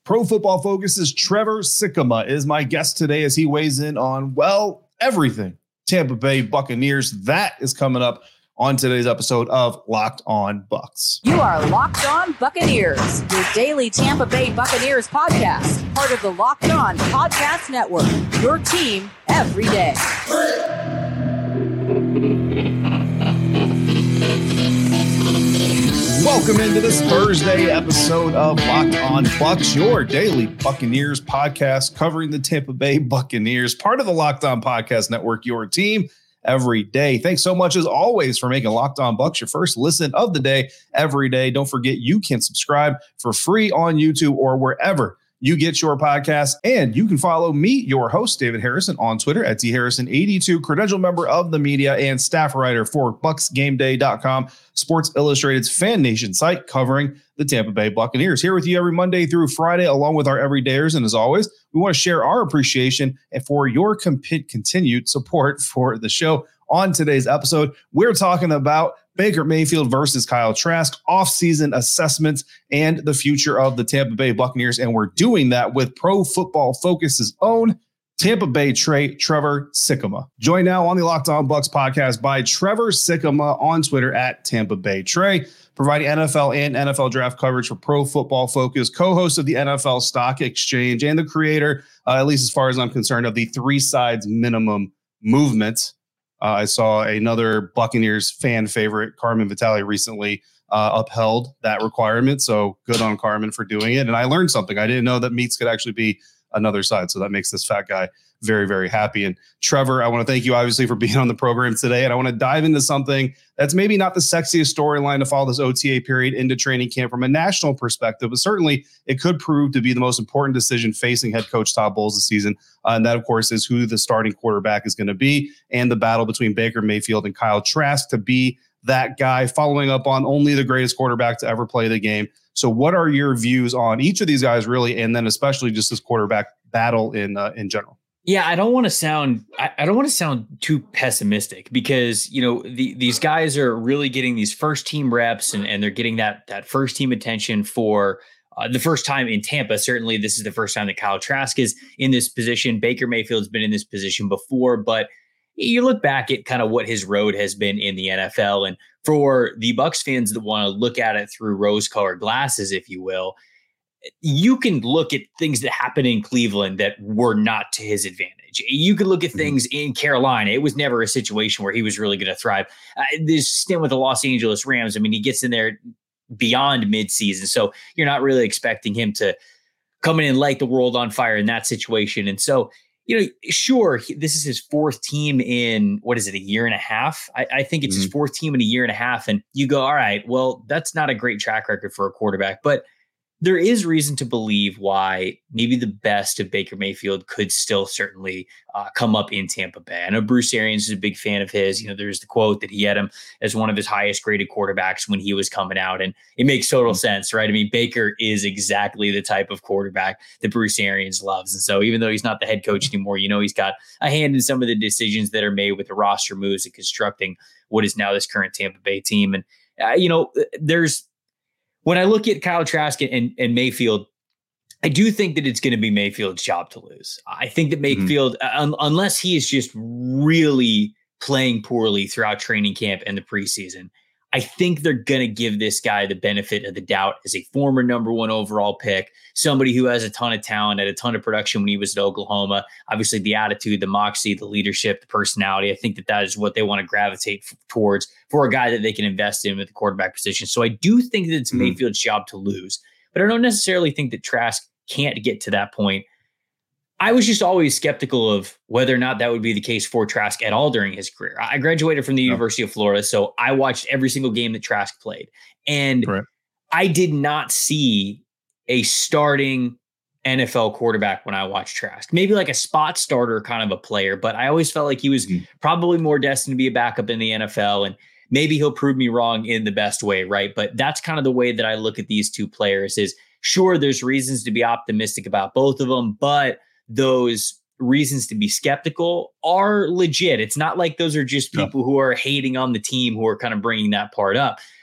Pro Football Focus's Trevor Sikkema is my guest today as he weighs in on, well, everything Tampa Bay Buccaneers. That is coming up on today's episode of Locked On Bucs. You are Locked On Buccaneers, your daily Tampa Bay Buccaneers podcast, part of the Locked On Podcast Network, your team every day. Welcome into this Thursday episode of Locked On Bucs, your daily Buccaneers podcast covering the Tampa Bay Buccaneers, part of the Locked On Podcast Network, your team every day. Thanks so much, as always, for making Locked On Bucs your first listen of the day every day. Don't forget, you can subscribe for free on YouTube or wherever you get your podcasts. And you can follow me, your host, David Harrison, on Twitter at dharrison82, credential member of the media and staff writer for BucsGameDay.com, Sports Illustrated's Fan Nation site covering the Tampa Bay Buccaneers. Here with you every Monday through Friday, along with our everydayers. And as always, we want to share our appreciation and for your continued support for the show. On today's episode, we're talking about Baker Mayfield versus Kyle Trask, offseason assessments, and the future of the Tampa Bay Buccaneers. And we're doing that with Pro Football Focus's own Tampa Bay Trevor Sikkema. Joined now on the Locked On Bucs podcast by Trevor Sikkema on Twitter at Tampa Bay Trey, providing NFL and NFL draft coverage for Pro Football Focus, co-host of the NFL Stock Exchange, and the creator, at least as far as I'm concerned, of the Three Sides Minimum movement. I saw another Buccaneers fan favorite, Carmen Vitale, recently upheld that requirement. So good on Carmen for doing it. And I learned something. I didn't know that meats could actually be another side. So that makes this fat guy very, very happy. And Trevor, I want to thank you, obviously, for being on the program today. And I want to dive into something that's maybe not the sexiest storyline to follow this OTA period into training camp from a national perspective, but certainly it could prove to be the most important decision facing head coach Todd Bowles this season. And that, of course, is who the starting quarterback is going to be, and the battle between Baker Mayfield and Kyle Trask to be that guy, following up on only the greatest quarterback to ever play the game. So what are your views on each of these guys, really, and then especially just this quarterback battle in general? Yeah, I don't want to sound too pessimistic, because, you know, these guys are really getting these first team reps and they're getting that first team attention for the first time in Tampa. Certainly, this is the first time that Kyle Trask is in this position. Baker Mayfield's been in this position before, but you look back at kind of what his road has been in the NFL, and for the Bucs fans that want to look at it through rose-colored glasses, if you will, you can look at things that happened in Cleveland that were not to his advantage. You could look at things in Carolina. It was never a situation where he was really going to thrive. This stint with the Los Angeles Rams, I mean, he gets in there beyond midseason, so you're not really expecting him to come in and light the world on fire in that situation. And so, you know, sure, this is his fourth team in, a year and a half? I think it's his fourth team in a year and a half. And you go, all right, well, that's not a great track record for a quarterback, but there is reason to believe why maybe the best of Baker Mayfield could still certainly come up in Tampa Bay. I know Bruce Arians is a big fan of his. You know, there's the quote that he had him as one of his highest graded quarterbacks when he was coming out. And it makes total sense, right? I mean, Baker is exactly the type of quarterback that Bruce Arians loves. And so even though he's not the head coach anymore, you know, he's got a hand in some of the decisions that are made with the roster moves and constructing what is now this current Tampa Bay team. And, when I look at Kyle Trask and Mayfield, I do think that it's going to be Mayfield's job to lose. I think that Mayfield, unless he is just really playing poorly throughout training camp and the preseason, I think they're going to give this guy the benefit of the doubt as a former number one overall pick, somebody who has a ton of talent, had a ton of production when he was at Oklahoma. Obviously, the attitude, the moxie, the leadership, the personality. I think that is what they want to gravitate towards for a guy that they can invest in with the quarterback position. So I do think that it's Mayfield's job to lose, but I don't necessarily think that Trask can't get to that point. I was just always skeptical of whether or not that would be the case for Trask at all during his career. I graduated from the University of Florida, so I watched every single game that Trask played. And I did not see a starting NFL quarterback when I watched Trask. Maybe like a spot starter kind of a player, but I always felt like he was probably more destined to be a backup in the NFL. And maybe he'll prove me wrong in the best way, right? But that's kind of the way that I look at these two players is, sure, there's reasons to be optimistic about both of them, but those reasons to be skeptical are legit. It's not like those are just people who are hating on the team who are kind of bringing that part up.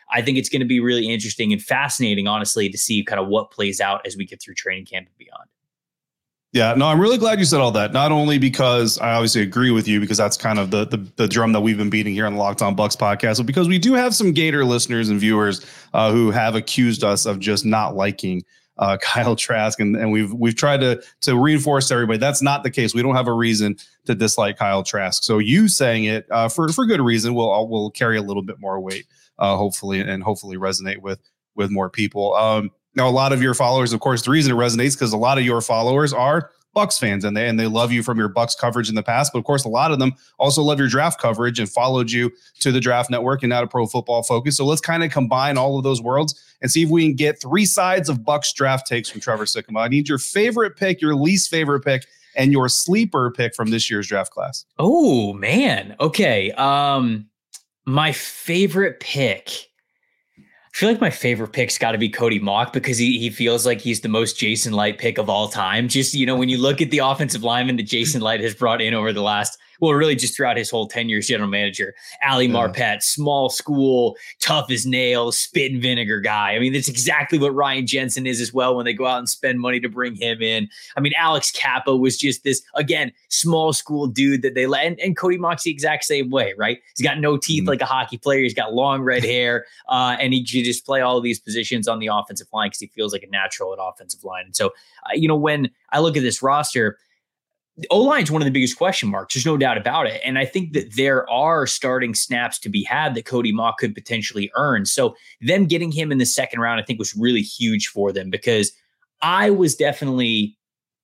I think it's going to be really interesting and fascinating, honestly, to see kind of what plays out as we get through training camp and beyond. Yeah, no, I'm really glad you said all that. Not only because I obviously agree with you, because that's kind of the drum that we've been beating here on the Locked On Bucks podcast, but because we do have some Gator listeners and viewers who have accused us of just not liking Kyle Trask, and we've tried to reinforce to everybody that's not the case. We don't have a reason to dislike Kyle Trask. So you saying it for good reason will carry a little bit more weight, hopefully resonate with more people. Now, a lot of your followers, of course, the reason it resonates because a lot of your followers are Bucks fans and they love you from your Bucks coverage in the past. But of course, a lot of them also love your draft coverage and followed you to the Draft Network and now to Pro Football Focus. So let's kind of combine all of those worlds and see if we can get three sides of Bucks draft takes from Trevor Sikkema. I need your favorite pick, your least favorite pick, and your sleeper pick from this year's draft class. Oh, man. Okay. My favorite pick. I feel like my favorite pick's got to be Cody Mauch because he feels like he's the most Jason Light pick of all time. Just, when you look at the offensive lineman that Jason Light has brought in over the last, really just throughout his whole tenure as general manager, Ali Marpet, small school, tough as nails, spit and vinegar guy. I mean, that's exactly what Ryan Jensen is as well when they go out and spend money to bring him in. I mean, Alex Kappa was just this, again, small school dude that they let, and Cody Mauch's the exact same way, right? He's got no teeth like a hockey player. He's got long red hair, and he can just play all of these positions on the offensive line because he feels like a natural at offensive line. And so, when I look at this roster, the O-line is one of the biggest question marks. There's no doubt about it. And I think that there are starting snaps to be had that Cody Mauch could potentially earn. So them getting him in the second round, I think was really huge for them because I was definitely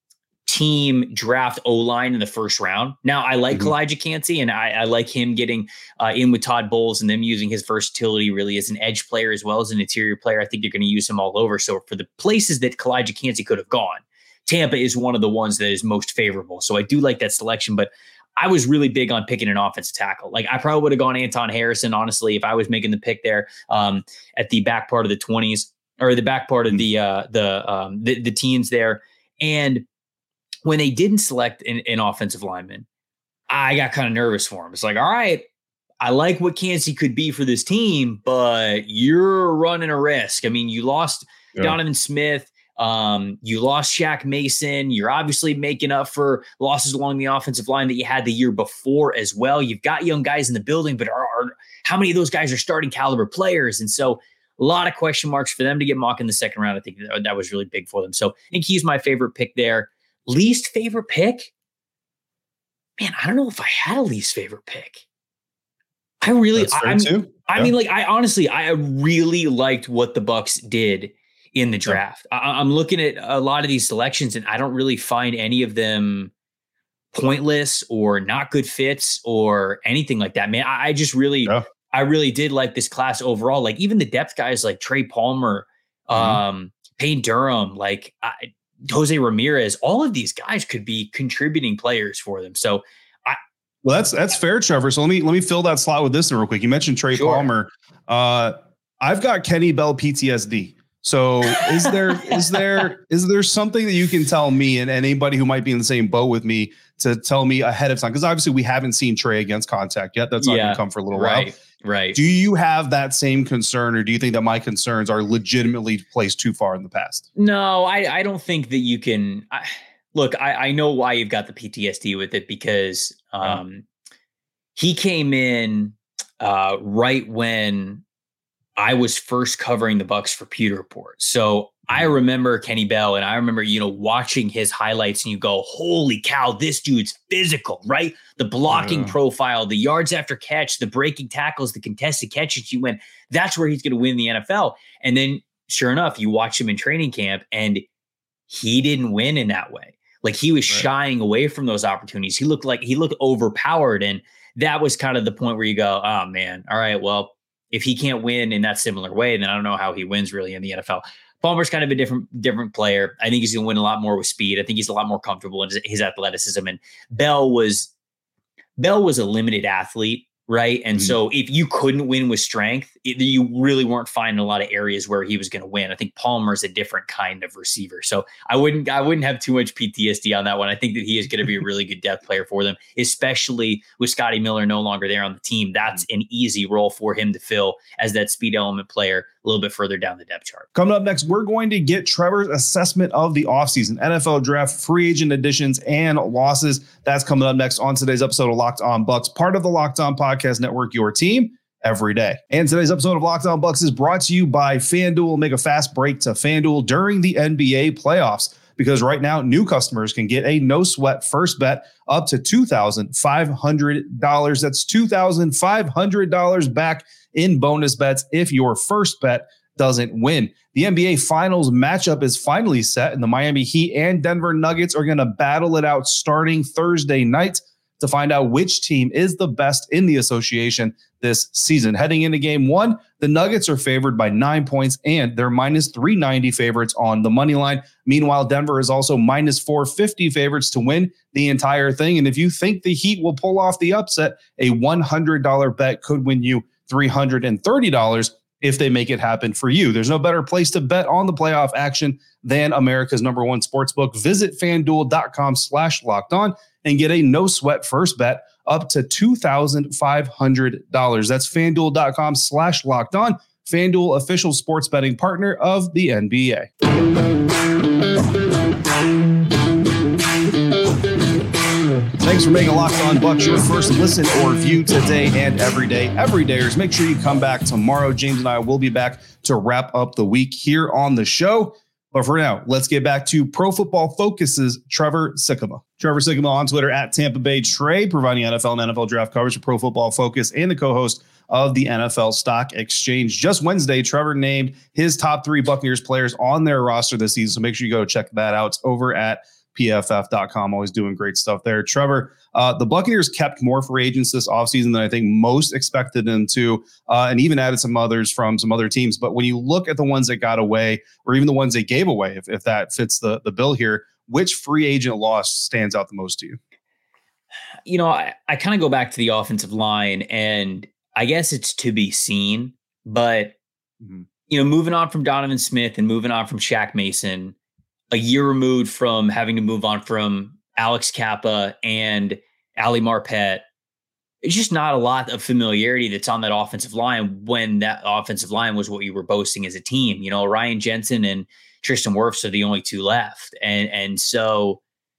team draft O-line in the first round. Now I like Kalijah Kancey and I like him getting in with Todd Bowles and them using his versatility really as an edge player as well as an interior player. I think they're going to use him all over. So for the places that Kalijah Kancey could have gone, Tampa is one of the ones that is most favorable. So I do like that selection, but I was really big on picking an offensive tackle. Like I probably would have gone Anton Harrison, honestly, if I was making the pick there at the back part of the 20s or the back part of the teens there. And when they didn't select an offensive lineman, I got kind of nervous for him. It's like, all right, I like what Kancey could be for this team, but you're running a risk. I mean, you lost Donovan Smith. You lost Shaq Mason. You're obviously making up for losses along the offensive line that you had the year before as well. You've got young guys in the building, but how many of those guys are starting caliber players? And so a lot of question marks for them to get Mauch in the second round. I think that was really big for them. So I think he's my favorite pick there. Least favorite pick? Man, I don't know if I had a least favorite pick. I really liked what the Bucks did in the draft. I'm looking at a lot of these selections and I don't really find any of them pointless or not good fits or anything like that, man. I really did like this class overall. Like even the depth guys like Trey Palmer, Payne Durham, like Jose Ramirez, all of these guys could be contributing players for them. So that's fair, Trevor. So let me fill that slot with this one real quick. You mentioned Trey Palmer. I've got Kenny Bell PTSD. So is there something that you can tell me and anybody who might be in the same boat with me to tell me ahead of time? Because obviously we haven't seen Trey against contact yet. That's not going to come for a little while. Right. Do you have that same concern, or do you think that my concerns are legitimately placed too far in the past? No, I don't think that you can. Look, I know why you've got the PTSD with it because he came in right when I was first covering the Bucks for Pewter Report. So I remember Kenny Bell and I remember, watching his highlights and you go, holy cow, this dude's physical, right? The blocking profile, the yards after catch, the breaking tackles, the contested catches. You went, that's where he's going to win the NFL. And then sure enough, you watch him in training camp and he didn't win in that way. Like he was shying away from those opportunities. He looked overpowered. And that was kind of the point where you go, oh man, all right, well, if he can't win in that similar way, then I don't know how he wins really in the NFL. Palmer's kind of a different player. I think he's going to win a lot more with speed. I think he's a lot more comfortable in his athleticism. And Bell was a limited athlete right? And so if you couldn't win with strength, you really weren't finding a lot of areas where he was going to win. I think Palmer's a different kind of receiver. So I wouldn't have too much PTSD on that one. I think that he is going to be a really good depth player for them, especially with Scotty Miller no longer there on the team. That's an easy role for him to fill as that speed element player a little bit further down the depth chart. Coming up next, we're going to get Trevor's assessment of the offseason, NFL draft, free agent additions, and losses. That's coming up next on today's episode of Locked On Bucks, part of the Locked On Podcast Network, your team every day. And today's episode of Locked On Bucks is brought to you by FanDuel. Make a fast break to FanDuel during the NBA playoffs, because right now new customers can get a no sweat first bet up to $2,500. That's $2,500 back in bonus bets if your first bet doesn't win. The NBA Finals matchup is finally set, and the Miami Heat and Denver Nuggets are going to battle it out starting Thursday night to find out which team is the best in the association this season. Heading into game one, the Nuggets are favored by 9 points, and they're minus 390 favorites on the money line. Meanwhile, Denver is also minus 450 favorites to win the entire thing. And if you think the Heat will pull off the upset, a $100 bet could win you $330 if they make it happen for you. There's no better place to bet on the playoff action than America's #1 sportsbook. Visit FanDuel.com/lockedon and get a no sweat first bet up to $2,500. That's FanDuel.com/lockedon. FanDuel, official sports betting partner of the NBA. Thanks for making Locked On Bucks your first listen or view today and every day. Everydayers, make sure you come back tomorrow. James and I will be back to wrap up the week here on the show. But for now, let's get back to Pro Football Focus's Trevor Sikkema. Trevor Sikkema on Twitter at Tampa Bay Trey, providing NFL and NFL draft coverage for Pro Football Focus and the co-host of the NFL Stock Exchange. Just Wednesday, Trevor named his top 3 Buccaneers players on their roster this season. So make sure you go check that out. It's over at PFF.com. Always doing great stuff there. Trevor, the Buccaneers kept more free agents this offseason than I think most expected them to, and even added some others from some other teams. But when you look at the ones that got away, or even the ones they gave away, if that fits the bill here, which free agent loss stands out the most to you? You know, I kind of go back to the offensive line, and I guess it's to be seen. But, you know, moving on from Donovan Smith and moving on from Shaq Mason, a year removed from having to move on from Alex Kappa and Ali Marpet, it's just not a lot of familiarity that's on that offensive line when that offensive line was what you were boasting as a team. You know, Ryan Jensen and Tristan Wirfs are the only 2 left. And so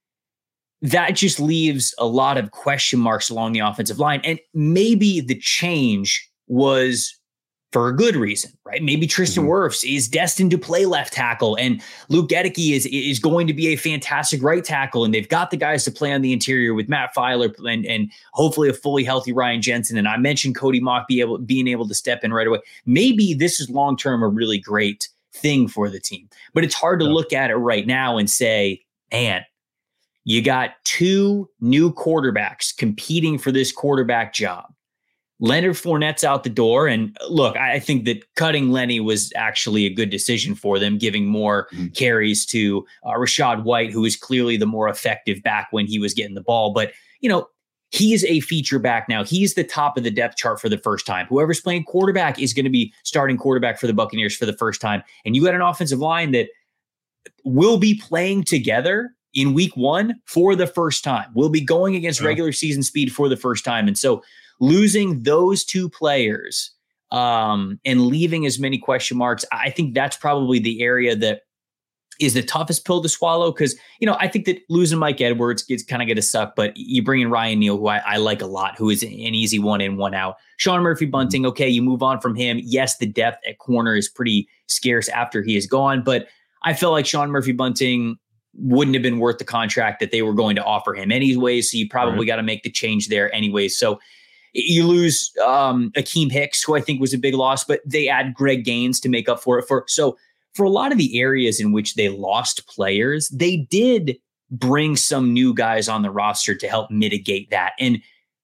that just leaves a lot of question marks along the offensive line. And maybe the change was for a good reason, right? Maybe Tristan Wirfs is destined to play left tackle, and Luke Gedeke is going to be a fantastic right tackle, and they've got the guys to play on the interior with Matt Filer and hopefully a fully healthy Ryan Jensen. And I mentioned Cody Mock being able to step in right away. Maybe this is long-term a really great thing for the team, but it's hard to look at it right now and say, man, you got 2 new quarterbacks competing for this quarterback job. Leonard Fournette's out the door. And look, I think that cutting Lenny was actually a good decision for them, giving more carries to Rachaad White, who is clearly the more effective back when he was getting the ball. But, you know, he's a feature back now. He's the top of the depth chart for the first time. Whoever's playing quarterback is going to be starting quarterback for the Buccaneers for the first time. And you got an offensive line that will be playing together in week 1 for the first time. We'll be going against regular season speed for the first time. And so losing those 2 players and leaving as many question marks, I think that's probably the area that is the toughest pill to swallow. Because, you know, I think that losing Mike Edwards is kind of going to suck, but you bring in Ryan Neal, who I like a lot, who is an easy 1 in, 1 out. Sean Murphy-Bunting, okay, you move on from him. Yes, the depth at corner is pretty scarce after he is gone, but I feel like Sean Murphy-Bunting wouldn't have been worth the contract that they were going to offer him anyways. So you probably got to make the change there anyways. So you lose Akeem Hicks, who I think was a big loss, but they add Greg Gaines to make up for it. So for a lot of the areas in which they lost players, they did bring some new guys on the roster to help mitigate that. And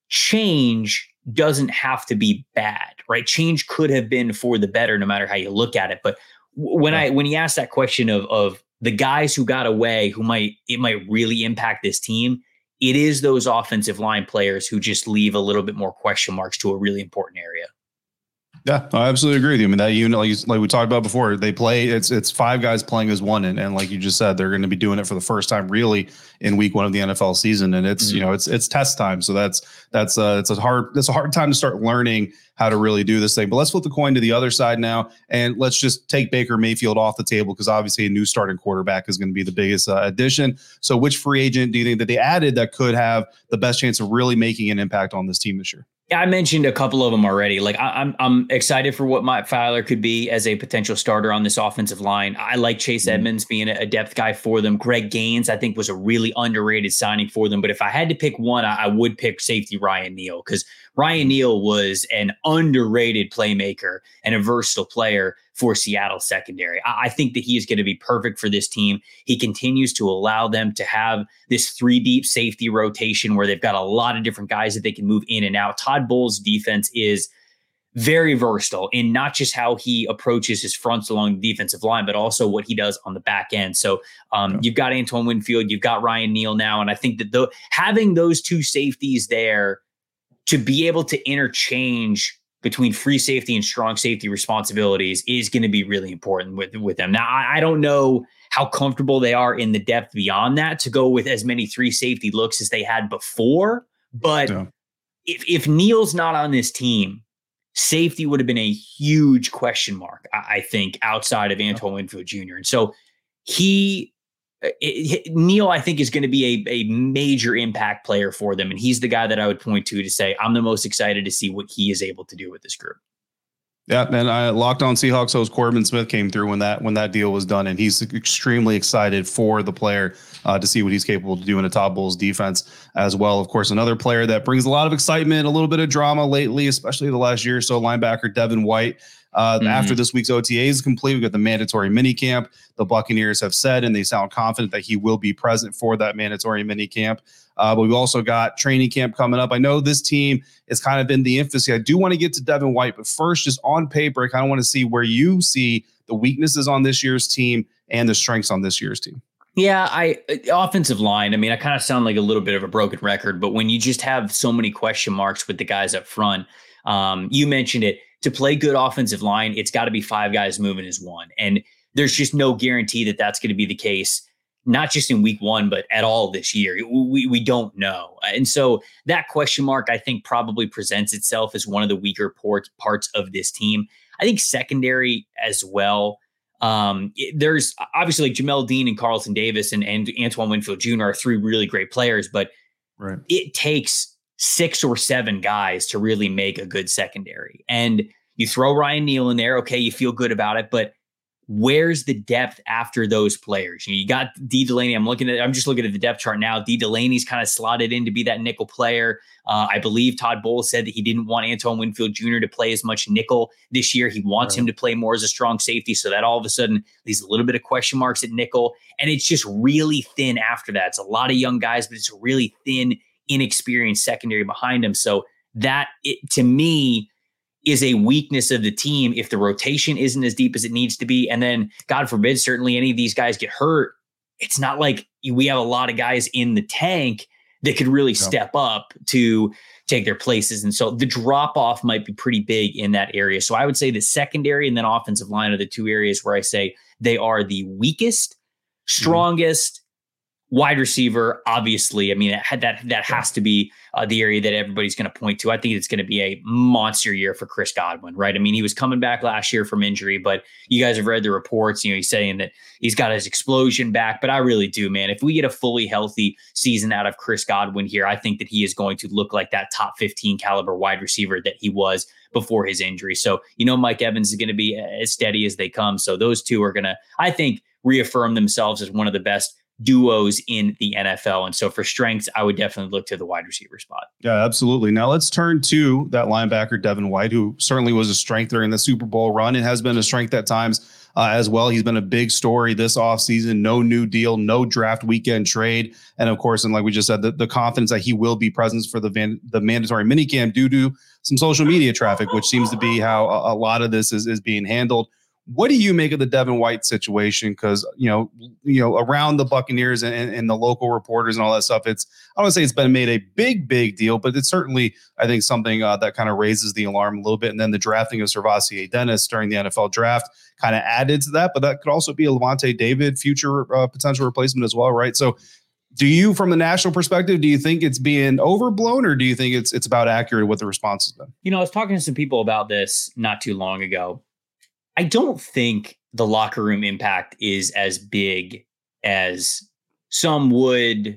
change doesn't have to be bad, right? Change could have been for the better, no matter how you look at it. But when you ask that question of the guys who got away, it might really impact this team, it is those offensive line players who just leave a little bit more question marks to a really important area. Yeah, I absolutely agree with you. I mean, that unit, like we talked about before, they play. It's five guys playing as one, and like you just said, they're going to be doing it for the first time, really, in week one of the NFL season, and it's it's test time. So it's a hard time to start learning how to really do this thing. But let's flip the coin to the other side now, and let's just take Baker Mayfield off the table because obviously a new starting quarterback is going to be the biggest addition. So, which free agent do you think that they added that could have the best chance of really making an impact on this team this year? Yeah, I mentioned a couple of them already. Like I'm excited for what Matt Feiler could be as a potential starter on this offensive line. I like Chase Edmonds being a depth guy for them. Greg Gaines, I think, was a really underrated signing for them. But if I had to pick one, I would pick safety Ryan Neal, because Ryan Neal was an underrated playmaker and a versatile player for Seattle secondary. I think that he is going to be perfect for this team. He continues to allow them to have this 3 deep safety rotation where they've got a lot of different guys that they can move in and out. Todd Bowles' defense is very versatile in not just how he approaches his fronts along the defensive line, but also what he does on the back end. So you've got Antoine Winfield, you've got Ryan Neal now. And I think that having those 2 safeties there to be able to interchange between free safety and strong safety responsibilities is going to be really important with them. Now, I don't know how comfortable they are in the depth beyond that to go with as many 3 safety looks as they had before. But if Neal's not on this team, safety would have been a huge question mark, I think, outside of Antoine Winfield Jr. And so Neal, I think, is going to be a major impact player for them. And he's the guy that I would point to say, I'm the most excited to see what he is able to do with this group. Yeah, and I Locked On Seahawks host Corbin Smith came through when that deal was done, and he's extremely excited for the player to see what he's capable to do in a Todd Bowles defense as well. Of course, another player that brings a lot of excitement, a little bit of drama lately, especially the last year or so, linebacker Devin White. After this week's OTA is complete, we've got the mandatory minicamp. The Buccaneers have said, and they sound confident that he will be present for that mandatory minicamp. But we've also got training camp coming up. I know this team is kind of in the infancy. I do want to get to Devin White, but first, just on paper, I kind of want to see where you see the weaknesses on this year's team and the strengths on this year's team. Yeah, offensive line. I mean, I kind of sound like a little bit of a broken record, but when you just have so many question marks with the guys up front, you mentioned it. To play good offensive line, it's got to be 5 guys moving as one. And there's just no guarantee that that's going to be the case, not just in week 1, but at all this year. We don't know. And so that question mark, I think, probably presents itself as one of the weaker parts of this team. I think secondary as well. There's obviously like Jamel Dean and Carlton Davis and Antoine Winfield Jr. are 3 really great players, but it takes 6 or 7 guys to really make a good secondary. And you throw Ryan Neal in there. Okay, you feel good about it, but where's the depth after those players? You got D Delaney. I'm just looking at the depth chart now. D Delaney's kind of slotted in to be that nickel player. I believe Todd Bowles said that he didn't want Antoine Winfield Jr. to play as much nickel this year. He wants him to play more as a strong safety. So that all of a sudden leaves a little bit of question marks at nickel. And it's just really thin after that. It's a lot of young guys, but it's a really thin, inexperienced secondary behind him. So that, to me, is a weakness of the team if the rotation isn't as deep as it needs to be. And then, God forbid, certainly any of these guys get hurt. It's not like we have a lot of guys in the tank that could really step up to take their places. And so the drop off might be pretty big in that area. So I would say the secondary and then offensive line are the 2 areas where I say they are the weakest. Strongest, wide receiver, obviously. I mean, that has to be the area that everybody's going to point to. I think it's going to be a monster year for Chris Godwin, right? I mean, he was coming back last year from injury, but you guys have read the reports. He's saying that he's got his explosion back. But I really do, man. If we get a fully healthy season out of Chris Godwin here, I think that he is going to look like that top 15 caliber wide receiver that he was before his injury. So, Mike Evans is going to be as steady as they come. So those 2 are going to, I think, reaffirm themselves as one of the best duos in the NFL. And so for strengths, I would definitely look to the wide receiver spot. Yeah, absolutely. Now let's turn to that linebacker, Devin White, who certainly was a strength during the Super Bowl run and has been a strength at times as well. He's been a big story this offseason. No new deal, no draft weekend trade. And of course, and like we just said, the confidence that he will be present for the mandatory minicamp due to some social media traffic, which seems to be how a lot of this is being handled. What do you make of the Devin White situation? Because, around the Buccaneers and the local reporters and all that stuff, I don't want to say it's been made a big deal, but it's certainly, I think, something that kind of raises the alarm a little bit. And then the drafting of SirVocea Dennis during the NFL draft kind of added to that, but that could also be a Lavonte David future potential replacement as well, right? So do you, from the national perspective, do you think it's being overblown, or do you think it's about accurate what the response has been? I was talking to some people about this not too long ago. I don't think the locker room impact is as big as some would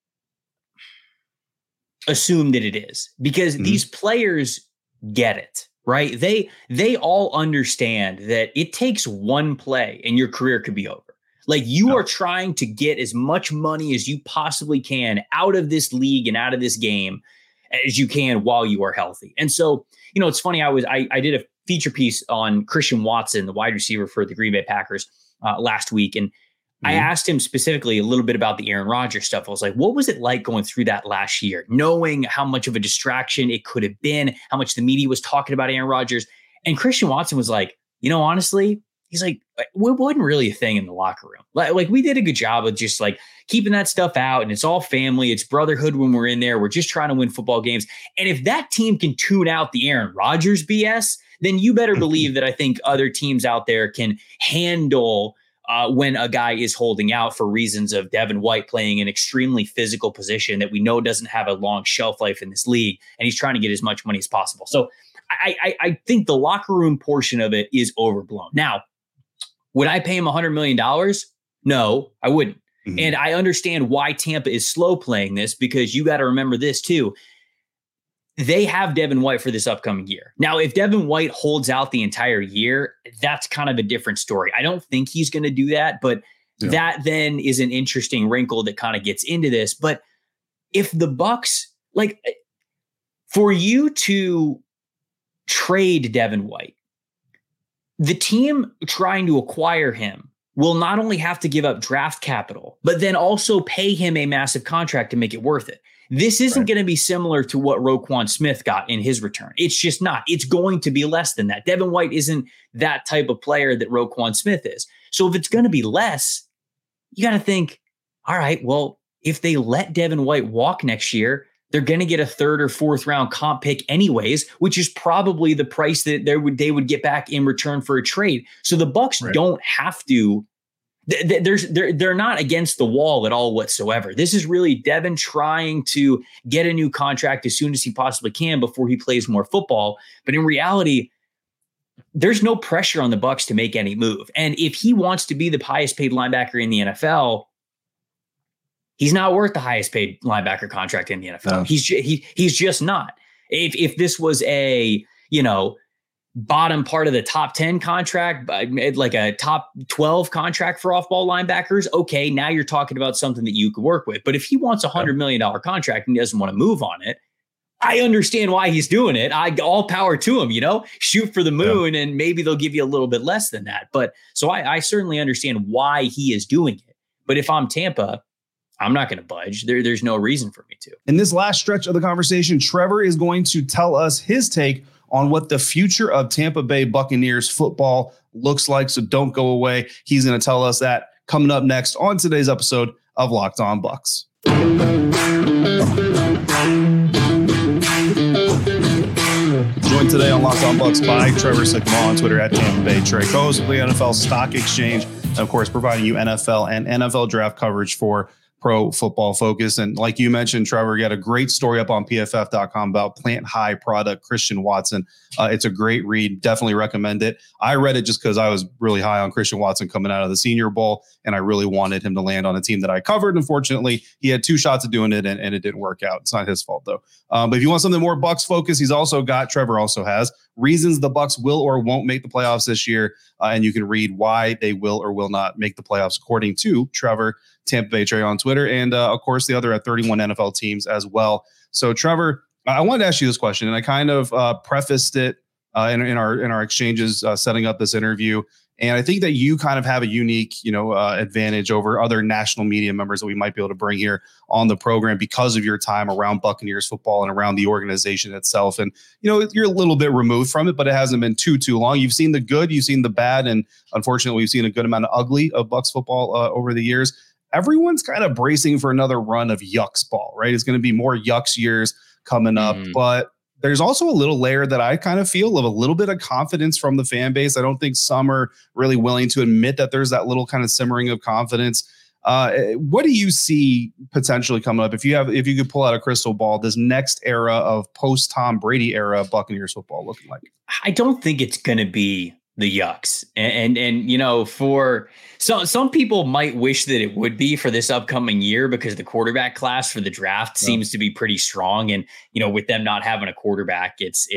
assume that it is, because these players get it, right? They all understand that it takes one play and your career could be over. Like, you are trying to get as much money as you possibly can out of this league and out of this game as you can while you are healthy. And so, it's funny. I did a feature piece on Christian Watson, the wide receiver for the Green Bay Packers, last week. And I asked him specifically a little bit about the Aaron Rodgers stuff. I was like, what was it like going through that last year, knowing how much of a distraction it could have been, how much the media was talking about Aaron Rodgers? And Christian Watson was like, honestly, he's like, it wasn't really a thing in the locker room. Like we did a good job of just like keeping that stuff out, and it's all family. It's brotherhood when we're in there. We're just trying to win football games. And if that team can tune out the Aaron Rodgers BS, then you better believe that I think other teams out there can handle when a guy is holding out for reasons of Devin White playing an extremely physical position that we know doesn't have a long shelf life in this league, and he's trying to get as much money as possible. So I think the locker room portion of it is overblown. Now, would I pay him $100 million? No, I wouldn't. And I understand why Tampa is slow playing this, because you got to remember this too. They have Devin White for this upcoming year. Now, if Devin White holds out the entire year, that's kind of a different story. I don't think he's going to do that, but that then is an interesting wrinkle that kind of gets into this. But if the Bucs, like, for you to trade Devin White, the team trying to acquire him will not only have to give up draft capital, but then also pay him a massive contract to make it worth it. This isn't going to be similar to what Roquan Smith got in his return. It's just not. It's going to be less than that. Devin White isn't that type of player that Roquan Smith is. So if it's going to be less, you got to think, all right, well, if they let Devin White walk next year, they're going to get a third or fourth round comp pick anyways, which is probably the price that they would get back in return for a trade. So the Bucs don't have to. They're not against the wall at all whatsoever. This is really Devin trying to get a new contract as soon as he possibly can before he plays more football. But in reality, there's no pressure on the Bucs to make any move. And if he wants to be the highest paid linebacker in the NFL, he's not worth the highest paid linebacker contract in the NFL. No. He's just not. If this was a, bottom part of the top 10 contract, like a top 12 contract for off-ball linebackers, okay, now you're talking about something that you could work with. But if he wants a $100 million contract and he doesn't want to move on it, I understand why he's doing it. All power to him, shoot for the moon, and maybe they'll give you a little bit less than that. But so I certainly understand why he is doing it. But if I'm Tampa, I'm not going to budge. There's no reason for me to. In this last stretch of the conversation, Trevor is going to tell us his take on what the future of Tampa Bay Buccaneers football looks like. So don't go away. He's going to tell us that coming up next on today's episode of Locked On Bucs. Joined today on Locked On Bucs by Trevor Sycamore on Twitter at Tampa Bay Trey, co-host of the NFL Stock Exchange, and of course providing you NFL and NFL draft coverage for Pro Football Focus. And like you mentioned, Trevor, you got a great story up on PFF.com about Plant High product, Christian Watson. It's a great read. Definitely recommend it. I read it just because I was really high on Christian Watson coming out of the Senior Bowl, and I really wanted him to land on a team that I covered. Unfortunately, he had 2 shots at doing it, and it didn't work out. It's not his fault, though. But if you want something more Bucs focused, Trevor also has reasons the Bucs will or won't make the playoffs this year, and you can read why they will or will not make the playoffs according to Trevor, Tampa Bay Trey on Twitter, and of course the other at 31 NFL teams as well. So Trevor, I wanted to ask you this question, and I kind of prefaced it in our exchanges setting up this interview. And I think that you kind of have a unique, advantage over other national media members that we might be able to bring here on the program because of your time around Buccaneers football and around the organization itself. And, you're a little bit removed from it, but it hasn't been too long. You've seen the good, you've seen the bad, and unfortunately, we've seen a good amount of ugly of Bucs football over the years. Everyone's kind of bracing for another run of Yucks ball, right? It's going to be more Yucks years coming up, but there's also a little layer that I kind of feel of a little bit of confidence from the fan base. I don't think some are really willing to admit that there's that little kind of simmering of confidence. What do you see potentially coming up? If you could pull out a crystal ball, this next era of post Tom Brady era Buccaneers football looking like? I don't think it's going to be the Yucks. And for some people might wish that it would be for this upcoming year because the quarterback class for the draft seems to be pretty strong. And, with them not having a quarterback, it's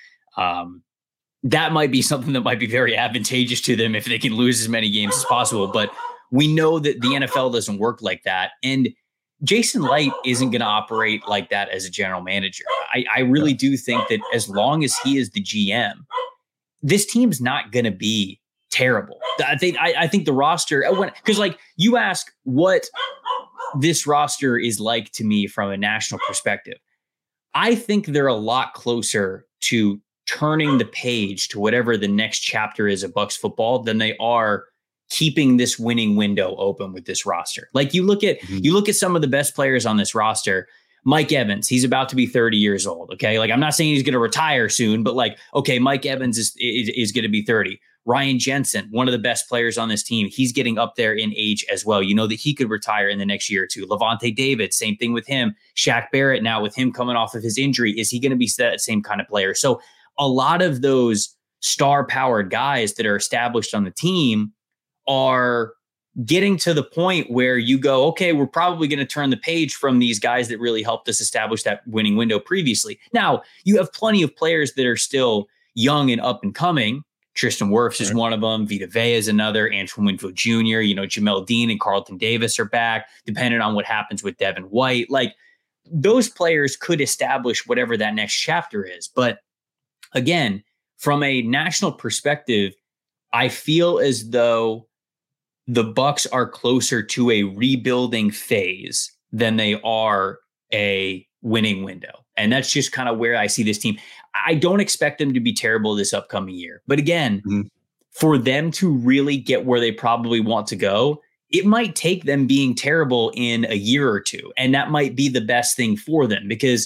that might be something that might be very advantageous to them if they can lose as many games as possible. But we know that the NFL doesn't work like that. And Jason Licht isn't going to operate like that as a general manager. I really do think that as long as he is the GM, this team's not going to be terrible. I think the roster, because like you ask what this roster is like to me from a national perspective, I think they're a lot closer to turning the page to whatever the next chapter is of Bucs football than they are keeping this winning window open with this roster. Like you look at some of the best players on this roster. Mike Evans, he's about to be 30 years old. Okay. Like I'm not saying he's going to retire soon, but like, okay, Mike Evans is going to be 30. Ryan Jensen, one of the best players on this team, he's getting up there in age as well. You know that he could retire in the next year or two. Levante David, same thing with him. Shaq Barrett, now with him coming off of his injury, is he going to be that same kind of player? So a lot of those star powered guys that are established on the team are getting to the point where you go, okay, we're probably going to turn the page from these guys that really helped us establish that winning window previously. Now, you have plenty of players that are still young and up and coming. Tristan Wirfs is one of them. Vita Vea is another. Antoine Winfield Jr., Jamel Dean and Carlton Davis are back, depending on what happens with Devin White. Like those players could establish whatever that next chapter is. But again, from a national perspective, I feel as though the Bucs are closer to a rebuilding phase than they are a winning window. And that's just kind of where I see this team. I don't expect them to be terrible this upcoming year. But again, for them to really get where they probably want to go, it might take them being terrible in a year or two. And that might be the best thing for them, because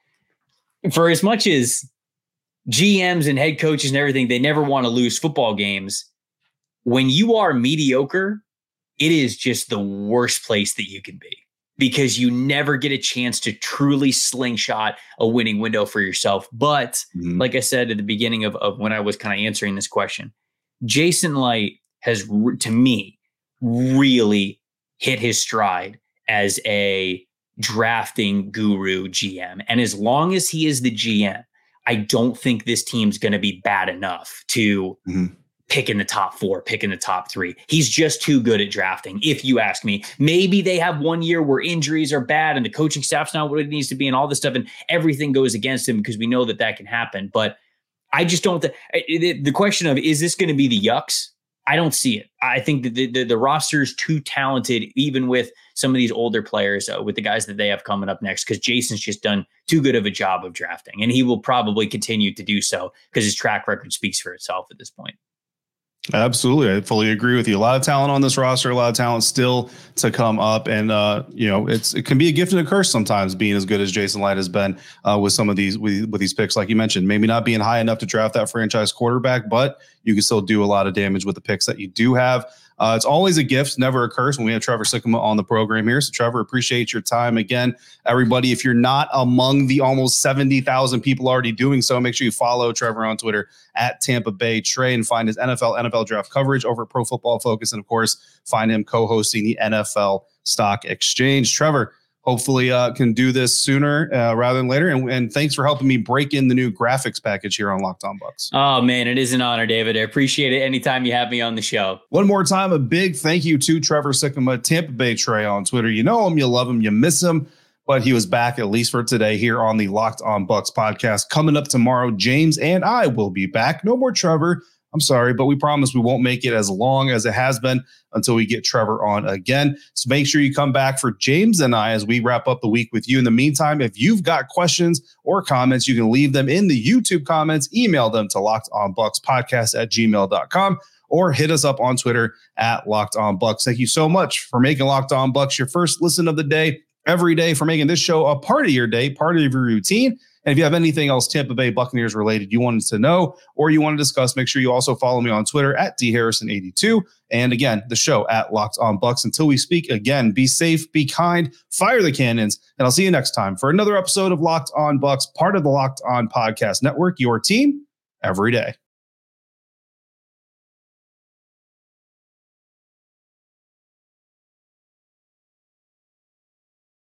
for as much as GMs and head coaches and everything, they never want to lose football games. When you are mediocre, it is just the worst place that you can be, because you never get a chance to truly slingshot a winning window for yourself. But like I said at the beginning of when I was kind of answering this question, Jason Licht has, to me, really hit his stride as a drafting guru GM. And as long as he is the GM, I don't think this team's going to be bad enough to pick in the top 4, pick in the top 3. He's just too good at drafting, if you ask me. Maybe they have one year where injuries are bad and the coaching staff's not what it needs to be and all this stuff, and everything goes against him, because we know that can happen. But I just don't. The question of, is this going to be the Yucks? I don't see it. I think that the roster is too talented, even with some of these older players, with the guys that they have coming up next, because Jason's just done too good of a job of drafting, and he will probably continue to do so because his track record speaks for itself at this point. Absolutely. I fully agree with you. A lot of talent on this roster, a lot of talent still to come up. And, it can be a gift and a curse sometimes, being as good as Jason Licht has been with some of these, with these picks, like you mentioned, maybe not being high enough to draft that franchise quarterback, but you can still do a lot of damage with the picks that you do have. It's always a gift, never a curse, when we have Trevor Sikkema on the program here. So Trevor, appreciate your time. Again, everybody, if you're not among the almost 70,000 people already doing so, make sure you follow Trevor on Twitter at Tampa Bay Trey, and find his NFL draft coverage over at Pro Football Focus. And of course, find him co-hosting the NFL Stock Exchange. Trevor, hopefully can do this sooner rather than later. And thanks for helping me break in the new graphics package here on Locked On Bucs. Oh, man, it is an honor, David. I appreciate it anytime you have me on the show. One more time, a big thank you to Trevor Sikkema, Tampa Bay Trey on Twitter. You know him, you love him, you miss him, but he was back, at least for today, here on the Locked On Bucs podcast. Coming up tomorrow, James and I will be back. No more Trevor, I'm sorry, but we promise we won't make it as long as it has been until we get Trevor on again. So make sure you come back for James and I as we wrap up the week with you. In the meantime, if you've got questions or comments, you can leave them in the YouTube comments, email them to lockedonbucks@gmail.com, or hit us up on Twitter @LockedOnBucks. Thank you so much for making Locked On Bucks your first listen of the day every day, for making this show a part of your day, part of your routine. And if you have anything else Tampa Bay Buccaneers related you wanted to know or you want to discuss, make sure you also follow me on Twitter @DHarrison82. And again, the show @LockedOnBucks. Until we speak again, be safe, be kind, fire the cannons, and I'll see you next time for another episode of Locked On Bucks, part of the Locked On Podcast Network, your team every day.